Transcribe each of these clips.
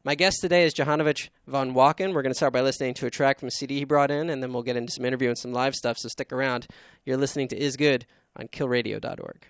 My guest today is Johanovic von Wachen. We're going to start by listening to a track from a CD he brought in, and then we'll get into some interview and some live stuff, so stick around. You're listening to Is Good on killradio.org.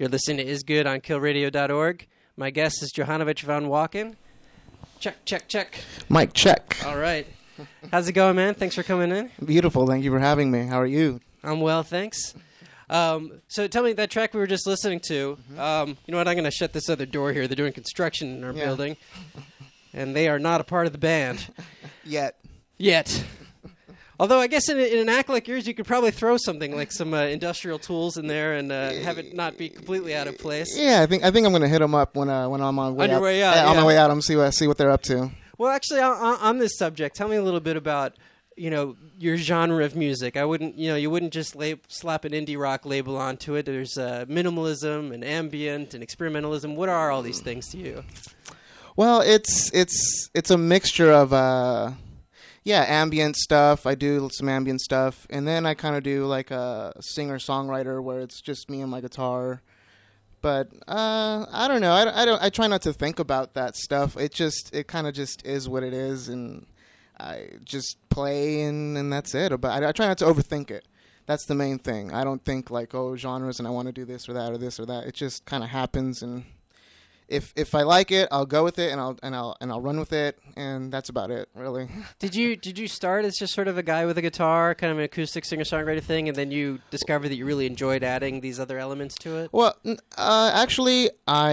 You're listening to Is Good on killradio.org. My guest is Johanovich von Wachen. Check, check, check. Mic check. All right. How's it going, man? Thanks for coming in. Beautiful. Thank you for having me. How are you? I'm well, thanks. So tell me, that track we were just listening to, you know what, I'm going to shut this other door here. They're doing construction in our building, and they are not a part of the band. Yet. Although I guess in an act like yours, you could probably throw something like some industrial tools in there and have it not be completely out of place. Yeah, I think I'm going to hit them up when I'm on my way on out. Your way out. On my way out, I'm see what they're up to. Well, actually, on this subject, tell me a little bit about your genre of music. You wouldn't just slap an indie rock label onto it. There's minimalism and ambient and experimentalism. What are all these things to you? Well, it's a mixture of ambient stuff. I do some ambient stuff, and then I kind of do like a singer-songwriter where it's just me and my guitar. But I don't know. I try not to think about that stuff. It kind of just is what it is, and I just play and that's it. But I try not to overthink it. That's the main thing. I don't think like, genres and I want to do this or that or this or that. It just kind of happens, and if I like it, I'll go with it and I'll run with it, and that's about it, really. Did you start as just sort of a guy with a guitar, kind of an acoustic singer-songwriter thing, and then you discovered that you really enjoyed adding these other elements to it? Well, actually,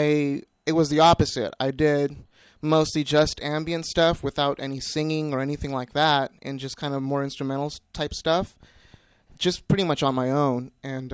it was the opposite. I did mostly just ambient stuff without any singing or anything like that, and just kind of more instrumental type stuff, just pretty much on my own, and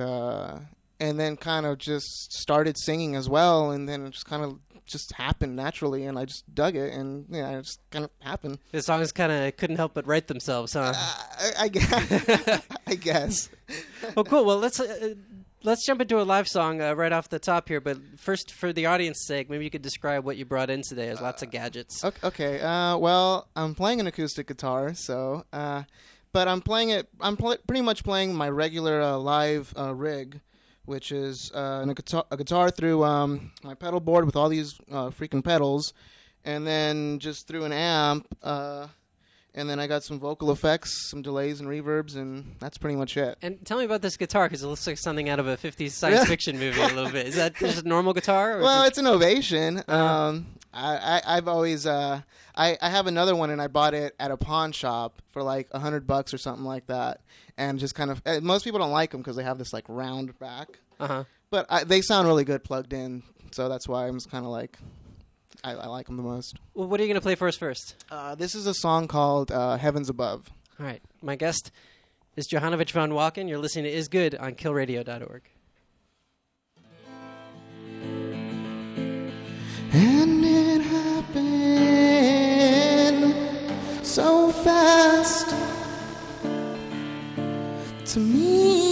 then kind of just started singing as well, and then it just kind of just happened naturally, and I just dug it, and it just kind of happened. The songs kind of couldn't help but write themselves, huh? I guess. I guess. Well, cool. Well, let's jump into a live song right off the top here, but first, for the audience's sake, maybe you could describe what you brought in today. There's lots of gadgets. Okay. Well, I'm playing an acoustic guitar, so... but I'm playing it... pretty much playing my regular live rig, which is a guitar through my pedal board with all these freaking pedals, and then just through an amp, and then I got some vocal effects, some delays and reverbs, and that's pretty much it. And tell me about this guitar, because it looks like something out of a 50s science fiction movie a little bit. Is that just a normal guitar? Well, it's an Ovation. I've always... I have another one, and I bought it at a pawn shop for like $100 or something like that. And just kind of... most people don't like them because they have this like round back. Uh-huh. But they sound really good plugged in, so that's why I'm just kind of like... I like them the most. Well, what are you going to play for us first? This is a song called Heavens Above. All right. My guest is Johanovich von Wachen. You're listening to Is Good on killradio.org. And it happened so fast to me.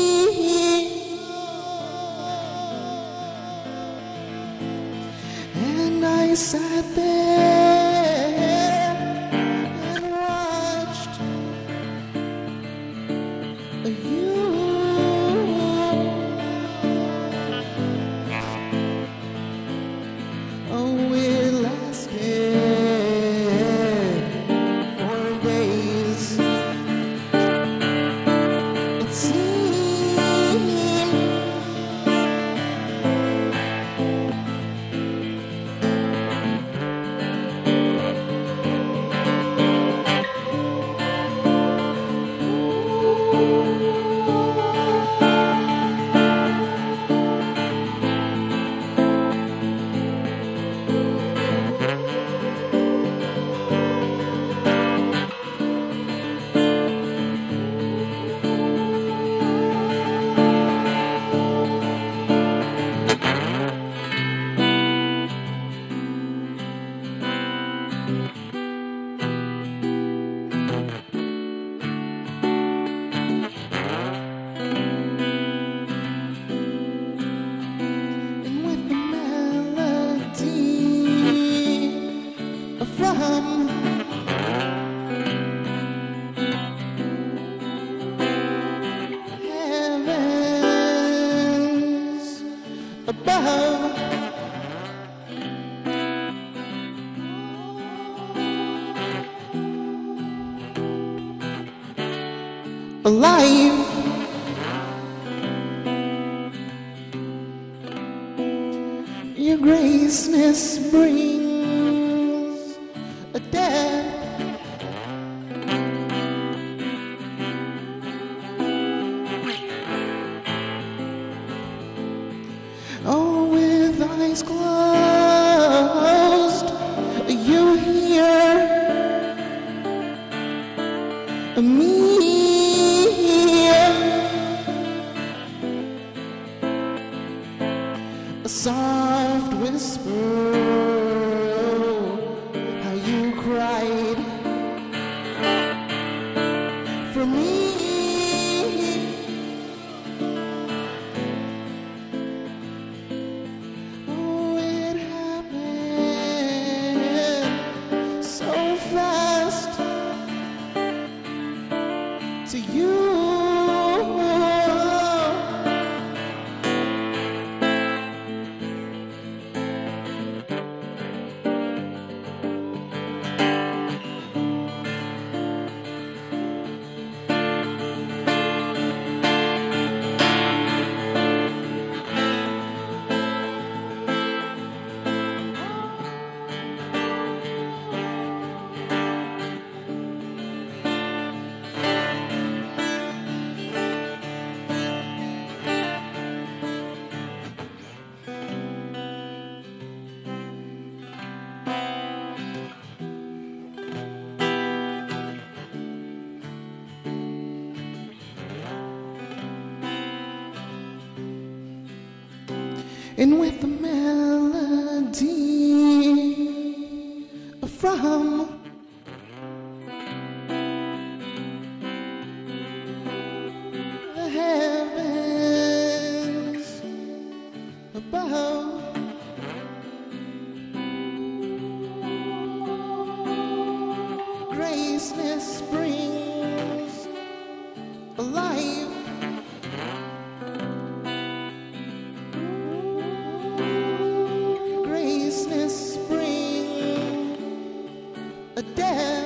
And I sat there and watched you. Oh, it lasted 4 days. It seemed above. Alive. Graceless brings a death. Oh, with eyes closed, you hear me. A soft whisper, how you cried for me. Oh, it happened so fast to you. And with the melody from the heavens above, graceless brings alive. Graceless spring, a death.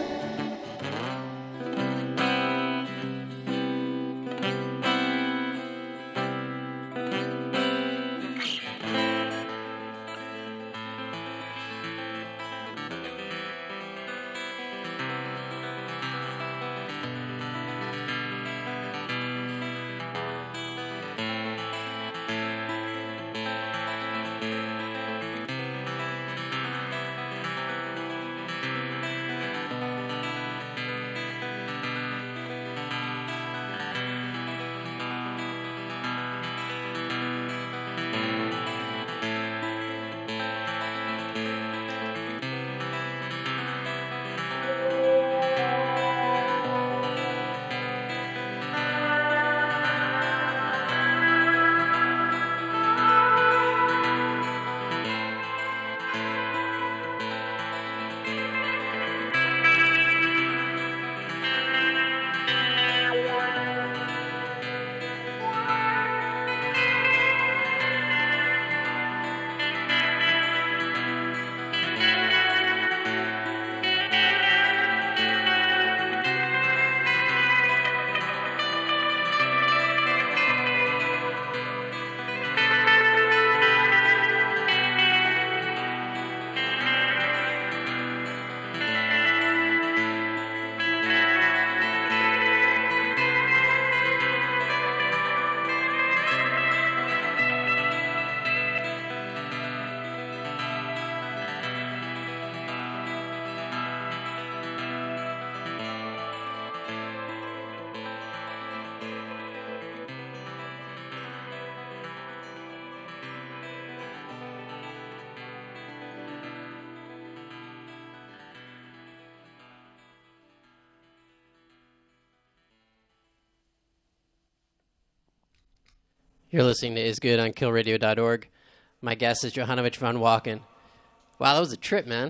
You're listening to Is Good on KillRadio.org. My guest is Johanovich von Wachen. Wow, that was a trip, man.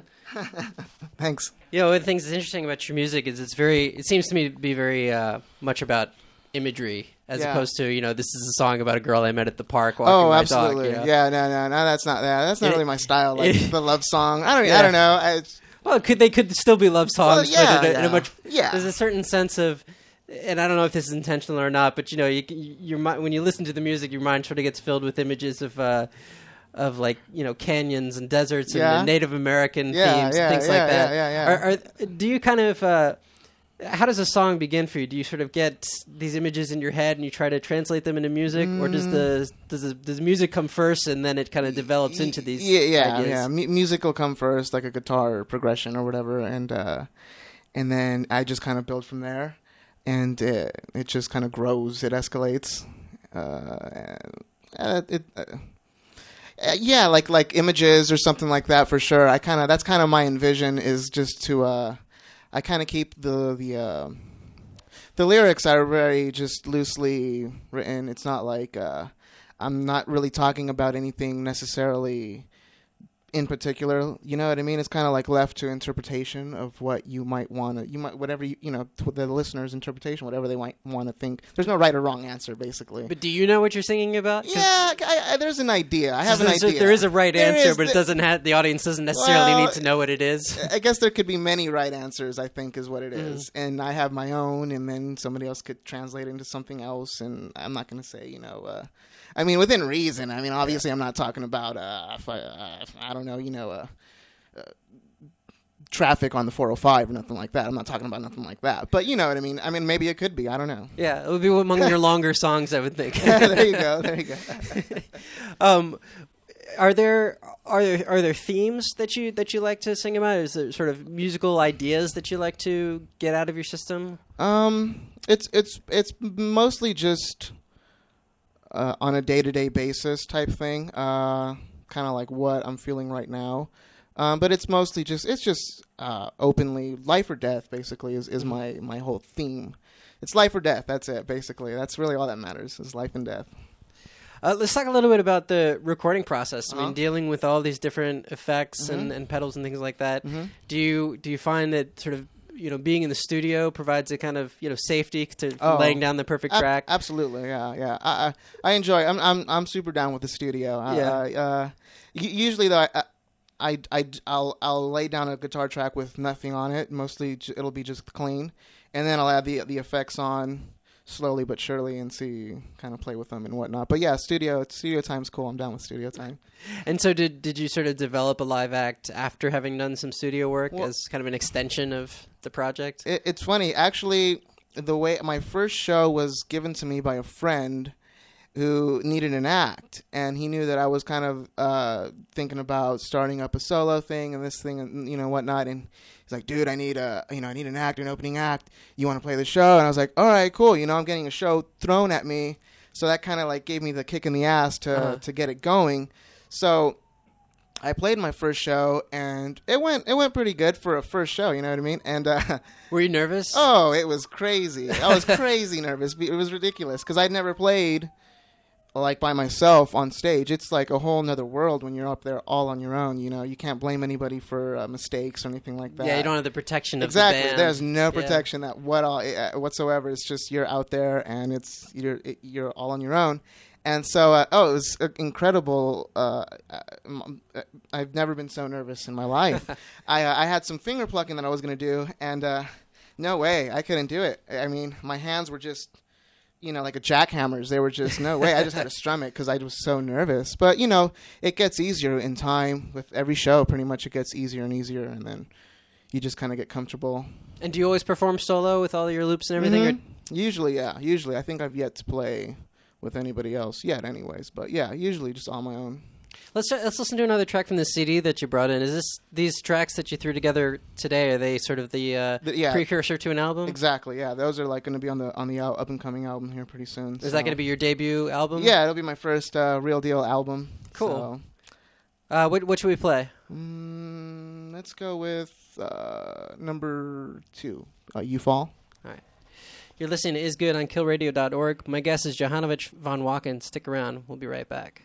Thanks. You know, one of the things that's interesting about your music is it seems to me to be very much about imagery as opposed to, you know, this is a song about a girl I met at the park walking my absolutely. dog. You know? Yeah, no, that's not that. That's not really my style. Like the love song. I don't know. Well, they could still be love songs, well, but in a much yeah. There's a certain sense of, and I don't know if this is intentional or not, but you know, your mind, when you listen to the music, your mind sort of gets filled with images of of like canyons and deserts and Native American themes, things like that. Do you kind of how does a song begin for you? Do you sort of get these images in your head and you try to translate them into music, or does the music come first and then it kind of develops into these ideas? Music will come first, like a guitar progression or whatever, and then I just kind of build from there, and it just kind of grows, it escalates. Like images or something like that for sure. That's kind of my envision, is just to I kind of keep the lyrics are very just loosely written. It's not like I'm not really talking about anything necessarily in particular, you know what I mean? It's kind of like left to interpretation of what you might want to, whatever the listener's interpretation, whatever they might want to think. There's no right or wrong answer, basically. But do you know what you're singing about? Yeah, there's an idea. I have an idea. There is a right answer, but it doesn't have, the audience doesn't necessarily need to know what it is. I guess there could be many right answers, I think, is what it is. And I have my own, and then somebody else could translate into something else, and I'm not going to say, I mean, within reason. I mean, obviously, I'm not talking about, I don't know, traffic on the 405 or nothing like that. I'm not talking about nothing like that. But you know what I mean. I mean, maybe it could be. I don't know. Yeah, it would be among your longer songs, I would think. There you go. Are there themes that you like to sing about? Is there sort of musical ideas that you like to get out of your system? It's mostly just on a day-to-day basis type thing, kind of like what I'm feeling right now. But it's mostly just openly life or death, basically, is my whole theme. It's life or death, that's it, basically. That's really all that matters, is life and death. Let's talk a little bit about the recording process. I mean, dealing with all these different effects and pedals and things like that. Do you find that sort of being in the studio provides a kind of safety to laying down the perfect track? Absolutely, yeah. I enjoy. I'm super down with the studio. Usually though, I'll lay down a guitar track with nothing on it. Mostly it'll be just clean, and then I'll add the effects on slowly but surely and kind of play with them and whatnot. But yeah, studio time's cool. I'm down with studio time. And so did you sort of develop a live act after having done some studio work as kind of an extension of the project? It's funny, actually. The way my first show was given to me by a friend who needed an act, and he knew that I was kind of thinking about starting up a solo thing and this thing and whatnot, and he's like, dude, I need an act, an opening act. You want to play the show? And I was like, all right, cool. I'm getting a show thrown at me, so that kind of like gave me the kick in the ass to get it going. So I played my first show, and it went pretty good for a first show. You know what I mean? And were you nervous? Oh, it was crazy. I was crazy nervous. It was ridiculous because I'd never played like by myself on stage. It's like a whole nother world when you're up there all on your own. You can't blame anybody for mistakes or anything like that. Yeah, you don't have the protection of the band. There's no protection whatsoever. It's just you're out there and you're all on your own. And so, it was incredible. I've never been so nervous in my life. I had some finger plucking that I was going to do, and no way, I couldn't do it. I mean, my hands were just like a jackhammers. They were just, no way. I just had to strum it because I was so nervous. But, it gets easier in time. With every show, pretty much it gets easier and easier, and then you just kind of get comfortable. And do you always perform solo with all your loops and everything? Mm-hmm. Usually, yeah. Usually. I think I've yet to play with anybody else yet anyways. But, yeah, usually just on my own. Let's listen to another track from the CD that you brought in. Is these tracks that you threw together today? Are they sort of the precursor to an album? Exactly. Yeah, those are like going to be on the up and coming album here pretty soon. Is that going to be your debut album? Yeah, it'll be my first real deal album. Cool. So. What should we play? Let's go with number 2. You Fall. All right. You're listening to Is Good on KillRadio.org. My guest is Johanovich von Wacken. Stick around. We'll be right back.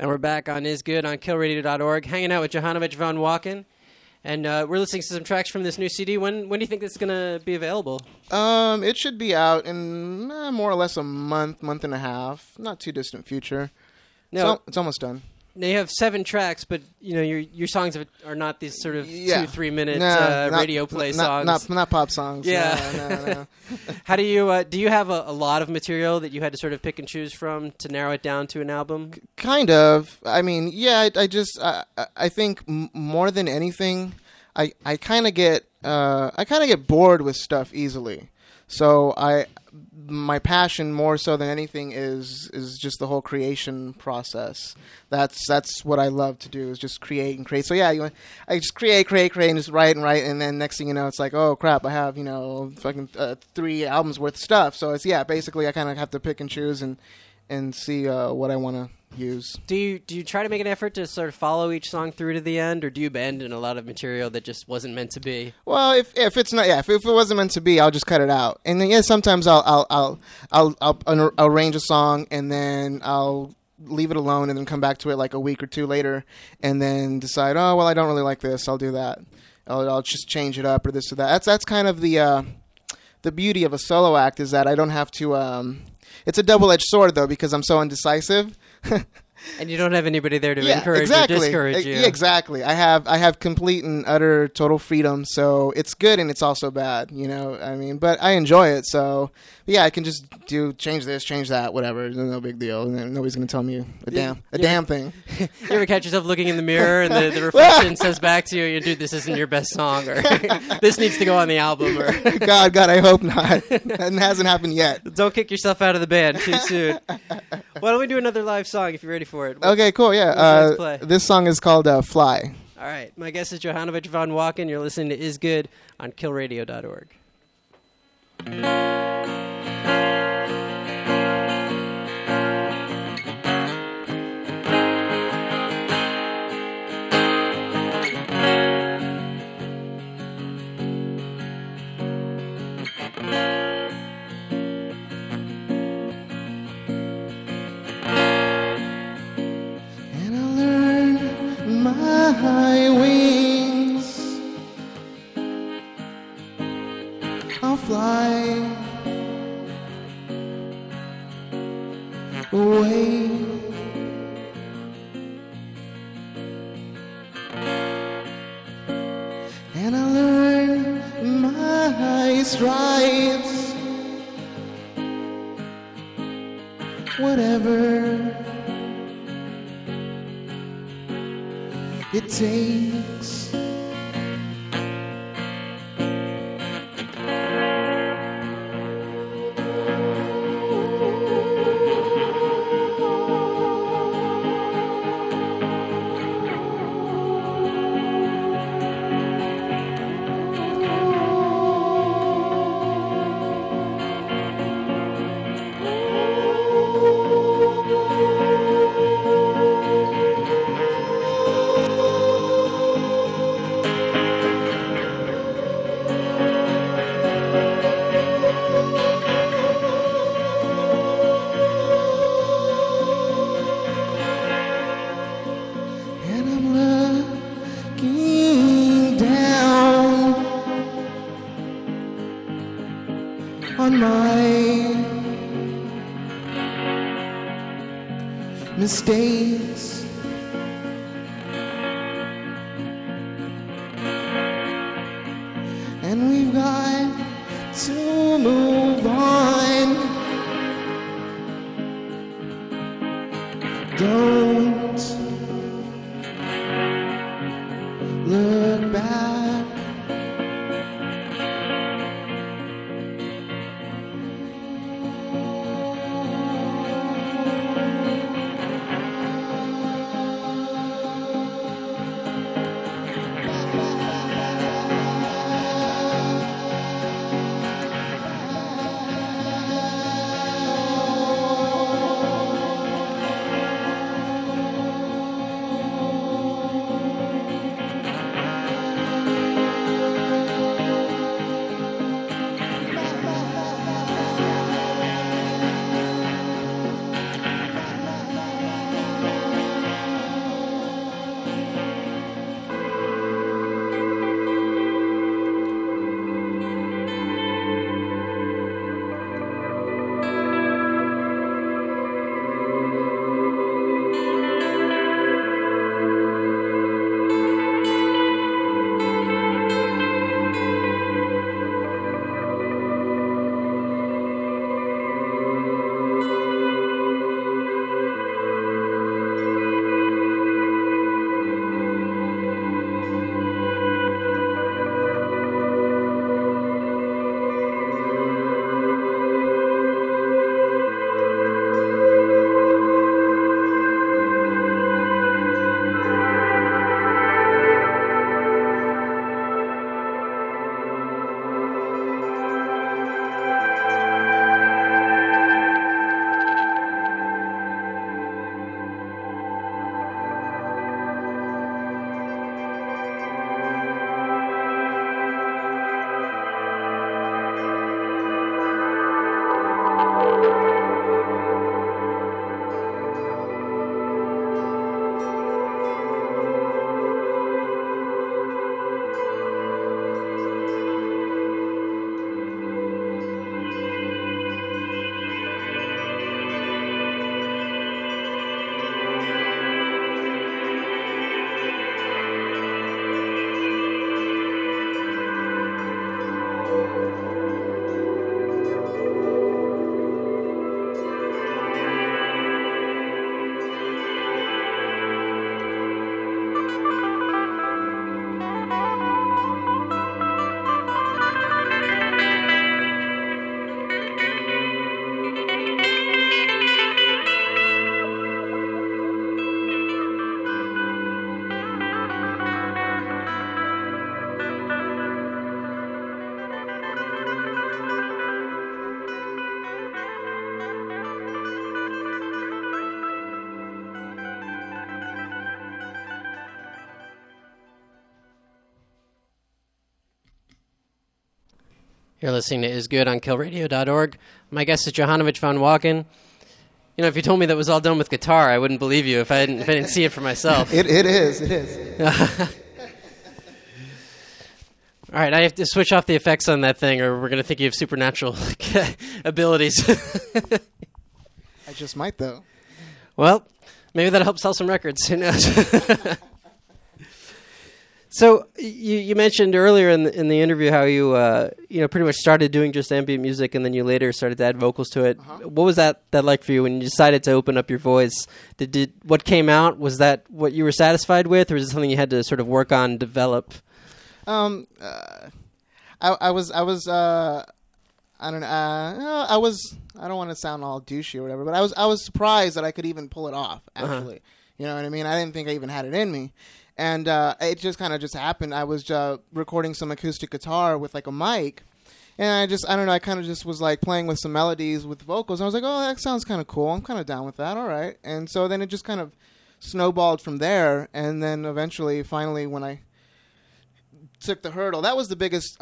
And we're back on Is Good on killradio.org, hanging out with Jovanovic Von Walken. And we're listening to some tracks from this new CD. When do you think this is going to be available? It should be out in more or less a month and a half. Not too distant future. No, it's almost done. Now you have 7 tracks, but you know your songs are not these sort of 2-3 minute radio play songs. Not pop songs. Yeah. No. How do you have a lot of material that you had to sort of pick and choose from to narrow it down to an album? Kind of. I mean, yeah. I think more than anything, I kind of get bored with stuff easily. So my passion more so than anything is just the whole creation process. That's what I love to do, is just create and create. So yeah, I just create and just write, and then next thing you know, it's like, oh crap, I have fucking 3 albums worth of stuff. So it's basically I kind of have to pick and choose and see what I want to use. Do you try to make an effort to sort of follow each song through to the end, or do you abandon a lot of material that just wasn't meant to be? Well, if it's not, if it wasn't meant to be, I'll just cut it out. And then sometimes I'll arrange a song and then I'll leave it alone and then come back to it like a week or 2 later and then decide, oh well, I don't really like this, I'll do that. I'll just change it up or this or that. That's kind of the beauty of a solo act, is that I don't have to. It's a double-edged sword though, because I'm so indecisive. And you don't have anybody there to encourage or discourage you. Yeah, exactly. I have complete and utter total freedom, so it's good and it's also bad, I mean, but I enjoy it, so yeah, I can just change this, change that, whatever. No big deal. And nobody's going to tell me a damn thing. You ever catch yourself looking in the mirror and the reflection says back to you, dude, this isn't your best song, or this needs to go on the album, or God, I hope not. It hasn't happened yet. Don't kick yourself out of the band too soon. Why don't we do another live song if you're ready for it? Okay, cool, yeah. This song is called Fly. All right. My guest is Jovanovic Von Walken. You're listening to Is Good on killradio.org. My wings, I'll fly away, and I learn my stripes, whatever it takes. On my mistakes, and we've got to move on. Don't look back. You're listening to Is Good on killradio.org. My guest is Johanovich von Wacken. You know, if you told me that was all done with guitar, I wouldn't believe you if I didn't see it for myself. It is. All right, I have to switch off the effects on that thing, or we're going to think you have supernatural abilities. I just might, though. Well, maybe that'll help sell some records. Who knows? So you mentioned earlier in the interview how you pretty much started doing just ambient music, and then you later started to add vocals to it. Uh-huh. What was that like for you when you decided to open up your voice? Did what came out, was that what you were satisfied with, or was it something you had to sort of work on, develop? I was I don't know. I don't want to sound all douchey or whatever, but I was surprised that I could even pull it off. Actually, You know what I mean. I didn't think I even had it in me, and it just kind of just happened. I was recording some acoustic guitar with like a mic, and I don't know. I kind of just was like playing with some melodies with vocals. And I was like, oh, that sounds kind of cool. I'm kind of down with that. All right, and so then it just kind of snowballed from there, and then eventually, finally, when I took the hurdle, that was the biggest,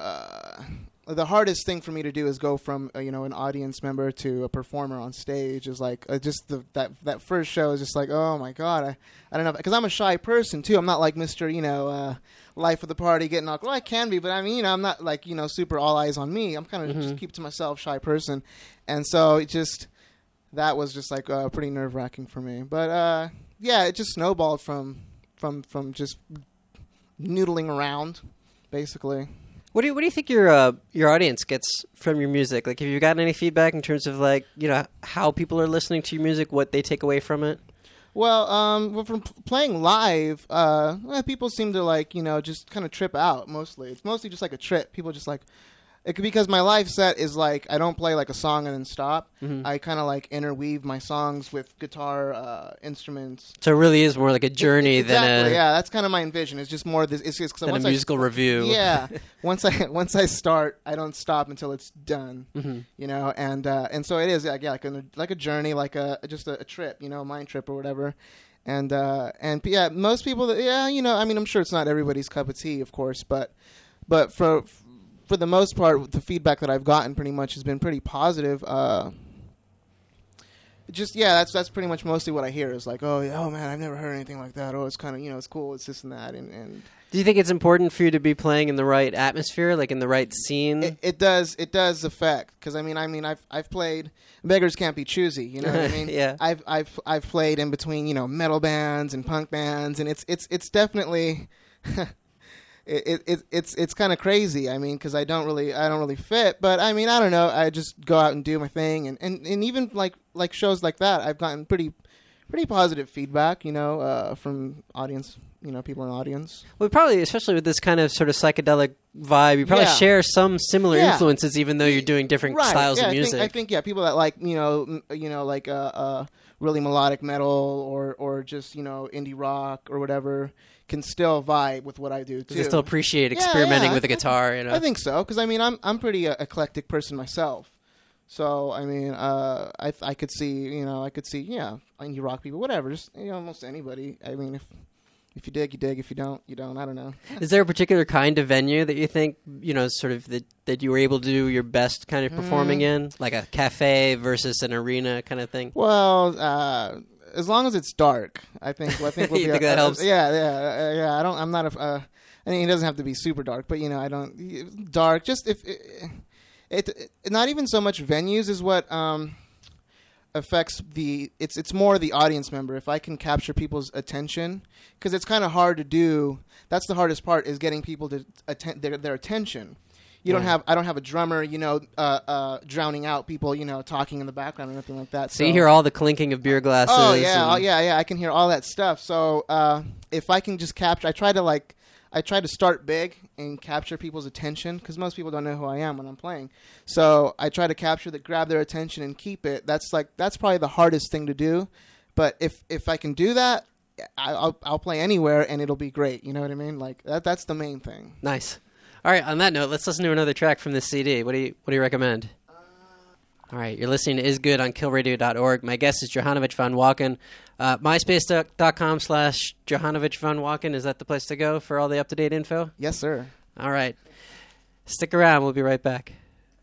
the hardest thing for me to do is go from an audience member to a performer on stage. Is like just that first show is just like, oh my god, I don't know, because I'm a shy person too. I'm not like Mr. Life of the party getting all, well, I can be, but I mean, I'm not like super all eyes on me. I'm kind of just keep to myself, shy person, and so that was just like pretty nerve wracking for me. But yeah, it just snowballed from just noodling around, basically. What do you think your audience gets from your music? Like, have you gotten any feedback in terms of like how people are listening to your music, what they take away from it? Well, from playing live, people seem to like just kind of trip out. Mostly, it's mostly just like a trip. People just like. Because my live set is like, I don't play like a song and then stop. Mm-hmm. I kind of like interweave my songs with guitar instruments. So it really is more like a journey than yeah, that's kind of my envision. It's just more this. It's just than a musical review. Yeah, once I start, I don't stop until it's done. Mm-hmm. And so it is like a journey, like just a trip, mind trip or whatever. And yeah, most people, I mean, I'm sure it's not everybody's cup of tea, of course, but for the most part, the feedback that I've gotten pretty much has been pretty positive. That's pretty much mostly what I hear is like, oh man, I've never heard anything like that. Oh, it's kind of it's cool. It's this and that. And do you think it's important for you to be playing in the right atmosphere, like in the right scene? It does affect, because I mean I've played beggars can't be choosy. You know what I mean? Yeah. I've played in between metal bands and punk bands, and it's definitely. It's kind of crazy. I mean, because I don't really fit. But I mean, I don't know. I just go out and do my thing, and even like shows like that, I've gotten pretty positive feedback. From audience. People in the audience. Well, probably, especially with this kind of sort of psychedelic vibe, you probably share some similar influences, even though you're doing different styles of music. I think people that like like really melodic metal or just indie rock or whatever can still vibe with what I do too. You still appreciate experimenting with the guitar. I think so, because I mean I'm pretty eclectic person myself. So I mean I could see indie rock people, whatever, just almost anybody. I mean if you dig, you dig. If you don't, you don't. I don't know. Is there a particular kind of venue that you think, sort of that you were able to do your best kind of performing in? Like a cafe versus an arena kind of thing? Well, as long as it's dark, I think we'll be... You think that helps? Yeah. I'm not I mean, it doesn't have to be super dark, but, I don't... Dark, just if... It not even so much venues is what... affects it's more the audience member. If I can capture people's attention, because it's kind of hard to do. That's the hardest part, is getting people to their attention. I don't have a drummer, drowning out people, talking in the background or anything like that. So you hear all the clinking of beer glasses. Oh yeah, I can hear all that stuff. So if I can just capture, I try to start big and capture people's attention, because most people don't know who I am when I'm playing. So I try to grab their attention and keep it. That's probably the hardest thing to do. But if I can do that, I'll play anywhere and it'll be great. You know what I mean? Like that's the main thing. Nice. All right. On that note, let's listen to another track from this CD. What do you recommend? All right, you're listening to Is Good on killradio.org. My guest is Johanovich von Wacken. MySpace.com/Johanovich von Wacken. Is that the place to go for all the up-to-date info? Yes, sir. All right. Stick around. We'll be right back.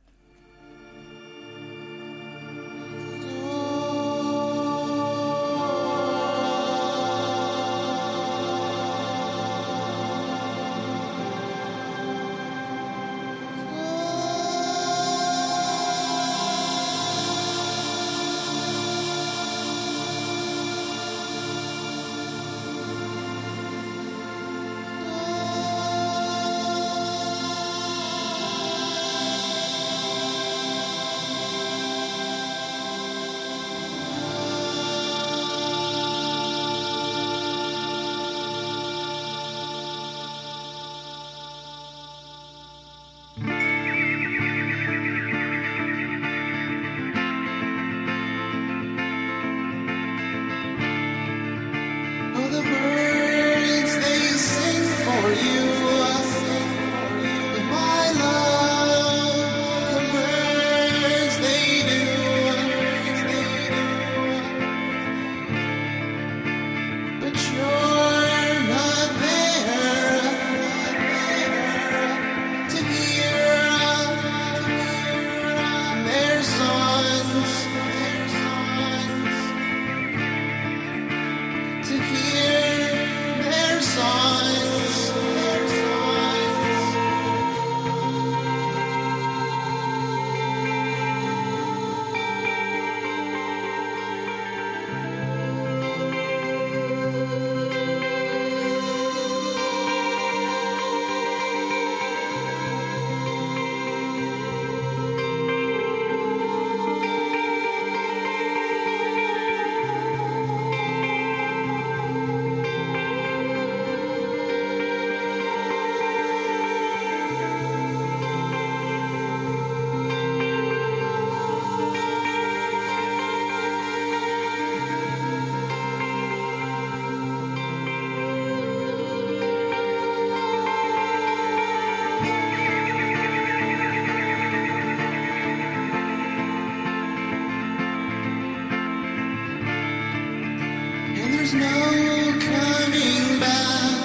There's no coming back.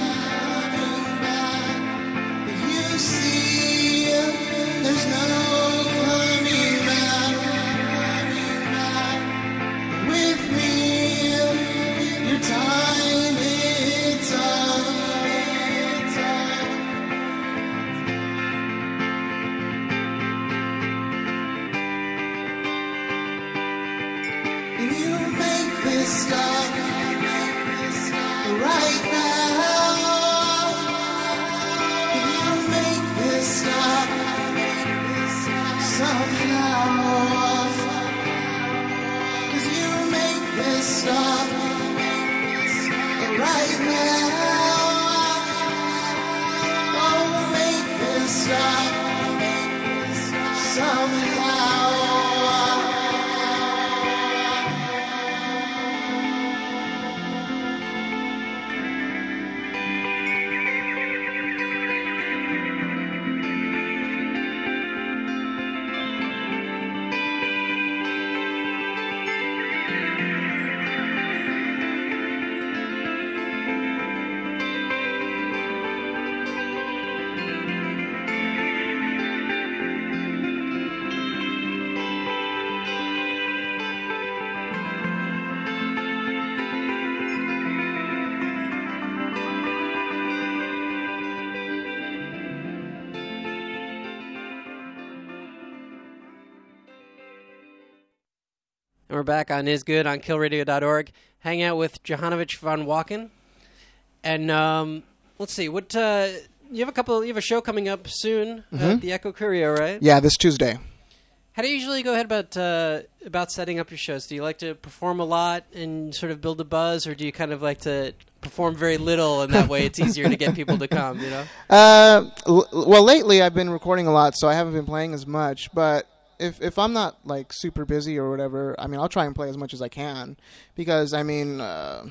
You see, there's no coming back. With me, your time it's up. And you make this stop. Right now, can you make this stop somehow? 'Cause you make this stop right now. Oh, make this stop somehow. And we're back on Is Good on killradio.org. Hang out with Johanovich von Wacken. And let's see, what you have a show coming up soon at the Echo Curio, right? Yeah, this Tuesday. How do you usually go ahead about setting up your shows? Do you like to perform a lot and sort of build a buzz, or do you kind of like to perform very little, and that way it's easier to get people to come, you know? Well, lately I've been recording a lot, so I haven't been playing as much, but if I'm not like super busy or whatever, I mean, I'll try and play as much as I can, because I mean, I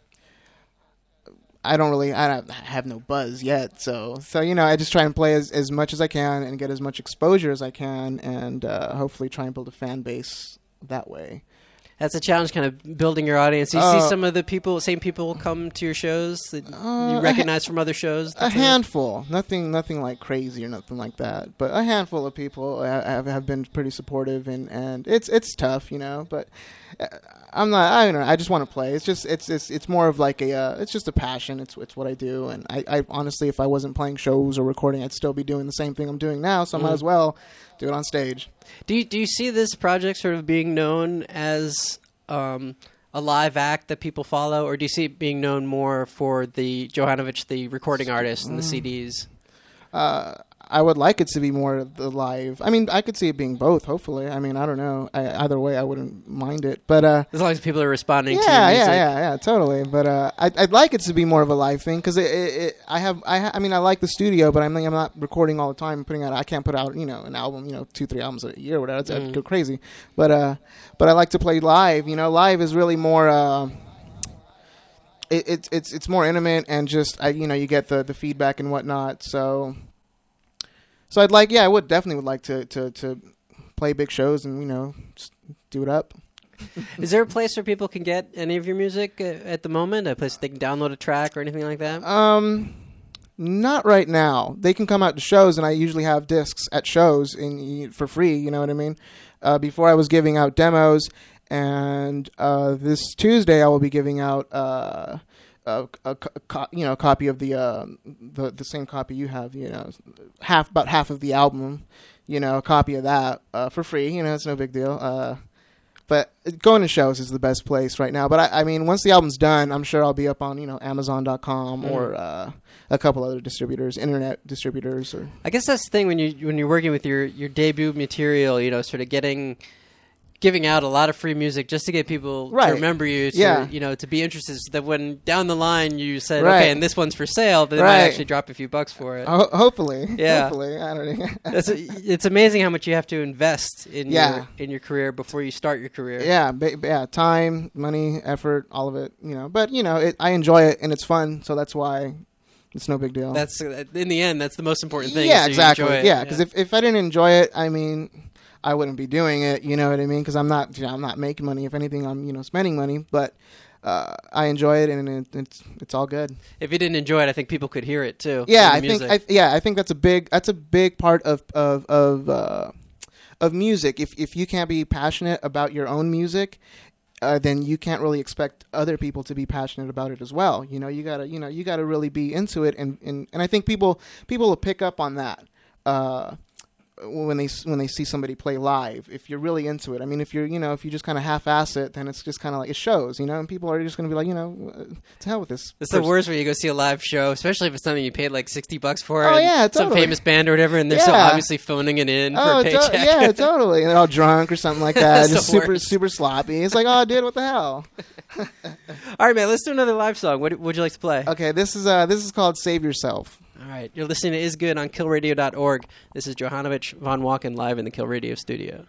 don't have no buzz yet, so you know, I just try and play as much as I can and get as much exposure as I can, and hopefully try and build a fan base that way. That's a challenge, kind of building your audience. You see some of the same people come to your shows that you recognize from other shows? A handful. Nothing like crazy or nothing like that. But a handful of people have been pretty supportive, and it's tough, but I'm not. I don't know. I just want to play. It's more of like it's just a passion. It's what I do, and I honestly, if I wasn't playing shows or recording, I'd still be doing the same thing I'm doing now. So I might as well do it on stage. Do you see this project sort of being known as a live act that people follow, or do you see it being known more for the Johanovic, the recording artist, and the CDs? I would like it to be more the live. I mean, I could see it being both, hopefully. I mean, I don't know. Either way, I wouldn't mind it. But as long as people are responding to your music. Yeah, totally. But I'd like it to be more of a live thing because I mean, I like the studio, but I'm not recording all the time. I can't put out, an album, 2-3 albums a year or whatever. I'd go crazy. But I like to play live. Live is really more. It's more intimate and just you get the feedback and whatnot. So I would definitely like to play big shows and just do it up. Is there a place where people can get any of your music at the moment? A place they can download a track or anything like that? Not right now. They can come out to shows, and I usually have discs at shows for free. You know what I mean? Before I was giving out demos, and this Tuesday I will be giving out a copy of the same copy you have, about half of the album, a copy of that for free. It's no big deal. But going to shows is the best place right now. But I mean, once the album's done, I'm sure I'll be up on Amazon.com or a couple other distributors, internet distributors. Or I guess that's the thing when you're working with your debut material, sort of giving out a lot of free music just to get people to remember you, to be interested, so that when down the line you said, okay, and this one's for sale, but they might actually drop a few bucks for it. Hopefully. Yeah. Hopefully. I don't know. It's amazing how much you have to invest in your career before you start your career. Yeah. Time, money, effort, all of it, But, I enjoy it and it's fun, so that's why it's no big deal. That's in the end, that's the most important thing. Yeah, exactly. Yeah, because if I didn't enjoy it, I mean, I wouldn't be doing it, you know what I mean? Because I'm not making money. If anything, I'm spending money. But I enjoy it, and it's all good. If you didn't enjoy it, I think people could hear it too. Yeah, I think that's a big part of music. If you can't be passionate about your own music, then you can't really expect other people to be passionate about it as well. You gotta really be into it, and I think people will pick up on that. When they see somebody play live, if you're really into it. I mean, if you just kind of half-ass it, then it's just kind of like it shows, and people are just going to be like, to hell with this. It's the worst when you go see a live show, especially if it's something you paid like $60 for. Oh yeah, totally. Some famous band or whatever, and they're so obviously phoning it in for a paycheck. Yeah, totally. And they're all drunk or something like that. Just super sloppy. It's like, oh, dude, what the hell? All right, man. Let's do another live song. What would you like to play? Okay, this is called "Save Yourself." All right, you're listening to Is Good on KillRadio.org. This is Johanovic Von Walken live in the Kill Radio studio.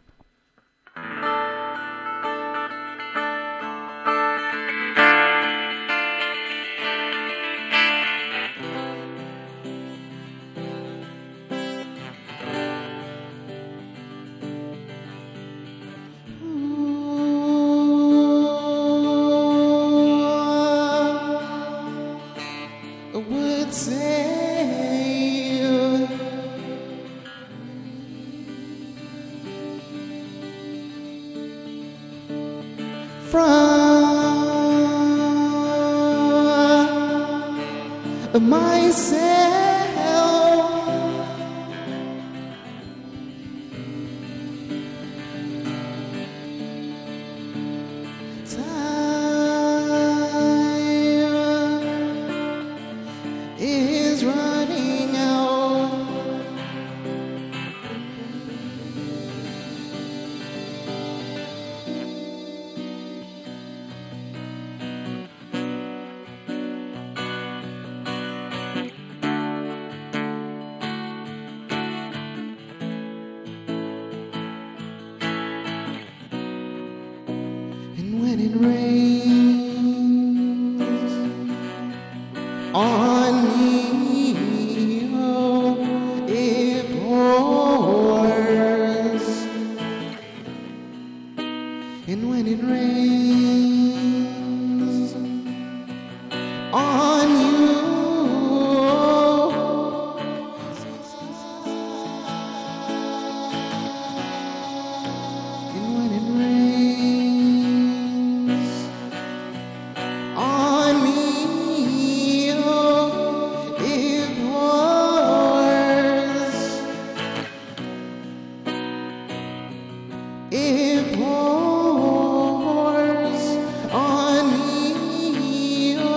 And when it rains on you, and when it rains on me, oh, it pours. It pours on me, oh,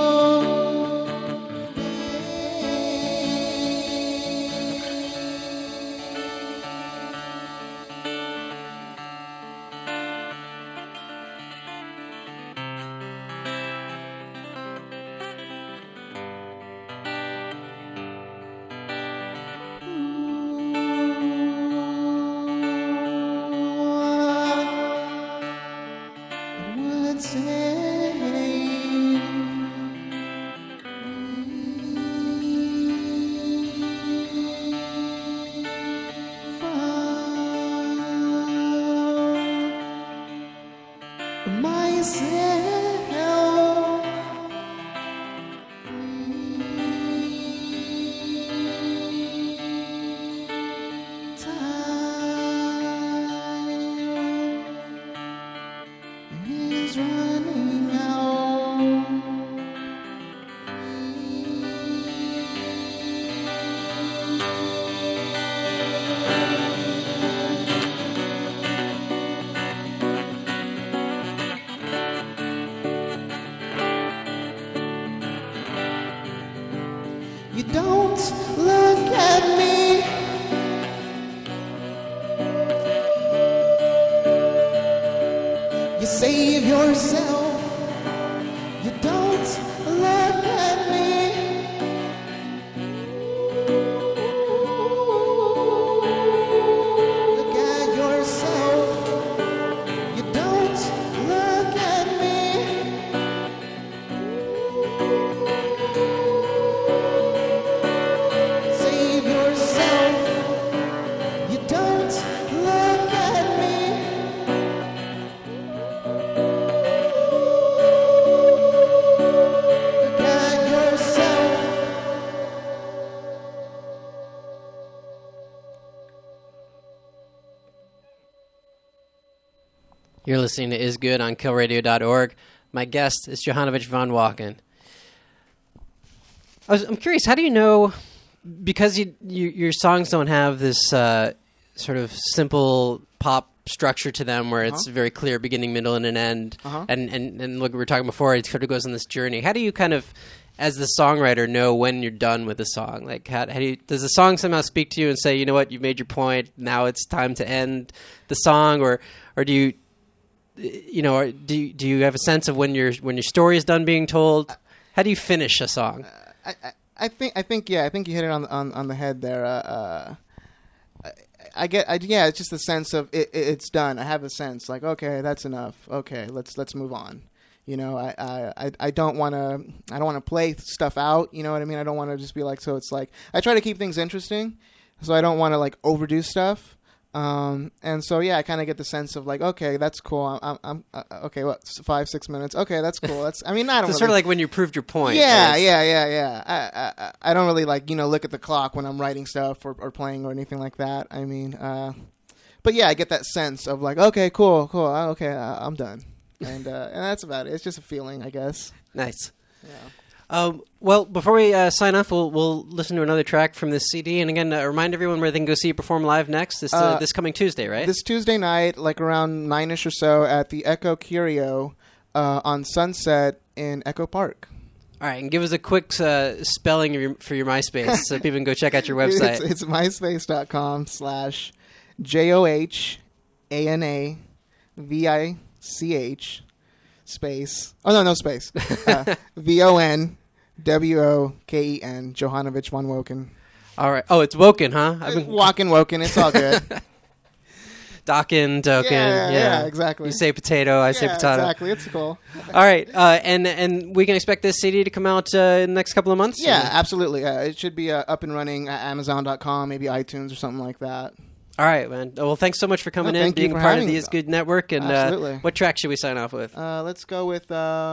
would save myself. Time is running out. You don't look at me. You save yourself. You don't look at me. Look at yourself. You don't look at me. Save yourself. You don't look at me. Look at yourself. You're listening to Is Good on killradio.org. My guest is Johanovich von Walken. I'm curious, how do you know, because your songs don't have this sort of simple pop structure to them where it's very clear beginning, middle, and an end, and look, we were talking before, it sort of goes on this journey. How do you kind of, as the songwriter, know when you're done with a song? Like, how do you, does the song somehow speak to you and say, you know what, you've made your point, now it's time to end the song, or do you, or do you have a sense of when your story is done being told? How do you finish a song? I think you hit it on the head there. It's just the sense of it's done. I have a sense like, okay, that's enough. Okay, let's move on. I don't want to play stuff out. You know what I mean? I don't want to just be like, so it's like, I try to keep things interesting, so I don't want to like overdo stuff. And so, yeah, I kind of get the sense of like, okay, that's cool. I'm okay. What, 5-6 minutes? Okay, that's cool. I don't. So really, sort of like when you proved your point. Yeah. I don't really like look at the clock when I'm writing stuff or playing or anything like that. I mean, but yeah, I get that sense of like, okay, cool, okay, I'm done, and that's about it. It's just a feeling, I guess. Nice. Yeah. Well, before we sign off, we'll listen to another track from this CD. And again, remind everyone where they can go see you perform live next. This coming Tuesday, right? This Tuesday night, like around 9ish or so, at the Echo Curio on Sunset in Echo Park. All right, and give us a quick spelling for your MySpace so people can go check out your website. It's myspace.com/JOHANAVICH space. Oh, no space. VONWOKEN, Johanovich von Walken. All right. Oh, it's Woken, huh? Woken. It's all good. Dokken, yeah, exactly. You say potato, I say potato. Exactly. It's cool. All right, and we can expect this CD to come out in the next couple of months? Yeah, absolutely. It should be up and running at Amazon.com, maybe iTunes or something like that. All right, man. Well, thanks so much for coming in, thank you being for part of having the me. Is Good Network. And Absolutely. what track should we sign off with? Let's go with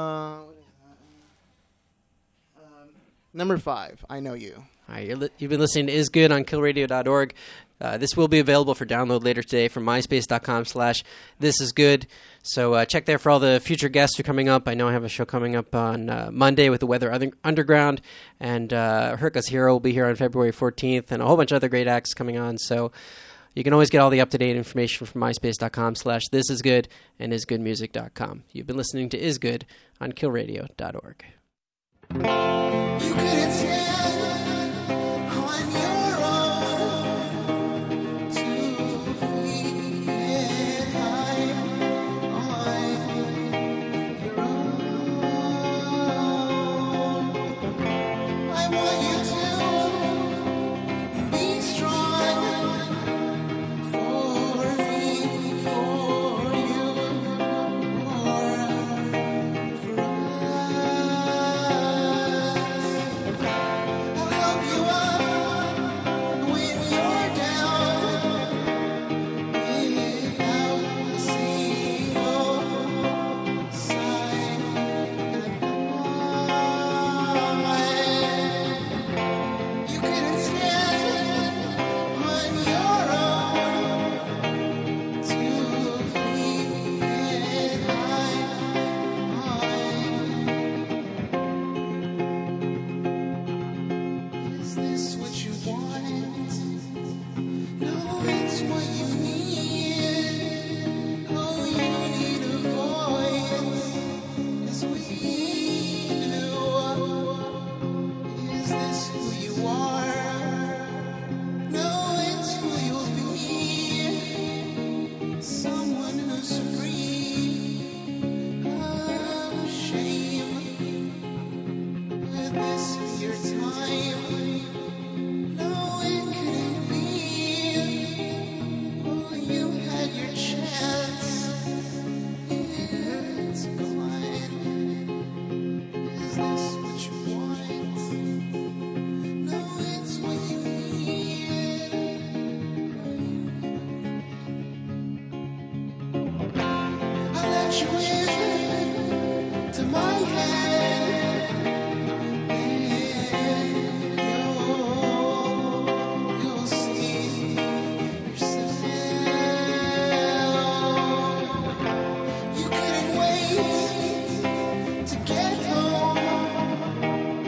number 5. I Know You. All right, you've been listening to Is Good on killradio.org. This will be available for download later today from myspace.com/thisisgood. So check there for all the future guests who are coming up. I know I have a show coming up on Monday with the Weather Underground, and Herka's Hero will be here on February 14th, and a whole bunch of other great acts coming on. So you can always get all the up-to-date information from myspace.com/thisisgood and isgoodmusic.com. You've been listening to Is Good on killradio.org. You couldn't stand on your own to feel high on your own. I want you to be strong for me, for you, for I'll help you up when you're down without a single sign of mine. You couldn't stand on your own to feel high on. Is this what you want? No, it's what you need. Oh, you need a voice, as we do. Is this who you are? No, it's who you'll be. Someone who's free of shame. Would this be your time? No, it couldn't be. Oh, you had your chance. It's gone. Is this what you want? No, it's what you need. I let you in to my head. You'll see yourself. You couldn't wait to get home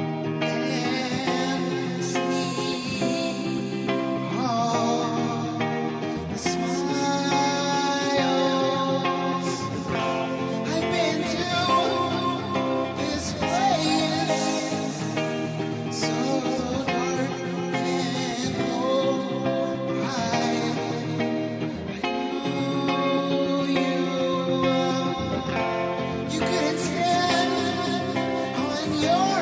and see all the smiles. I've been to this place so dark and cold. I know you couldn't stand on your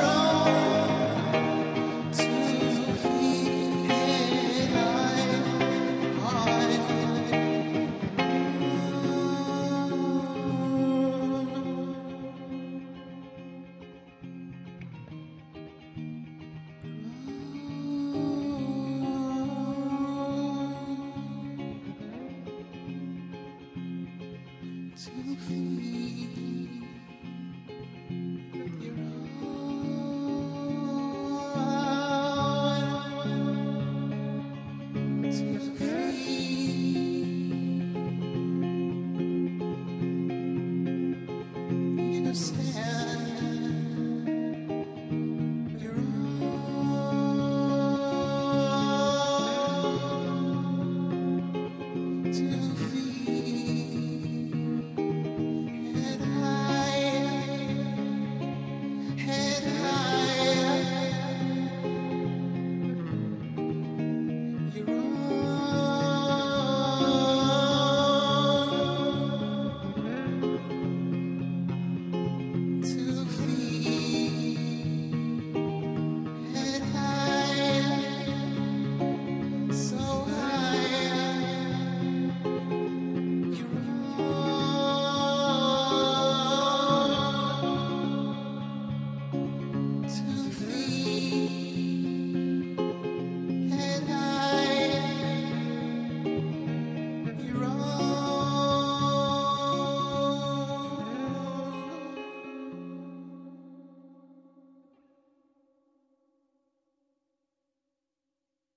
own to feel high to feel your own, to feel you stand.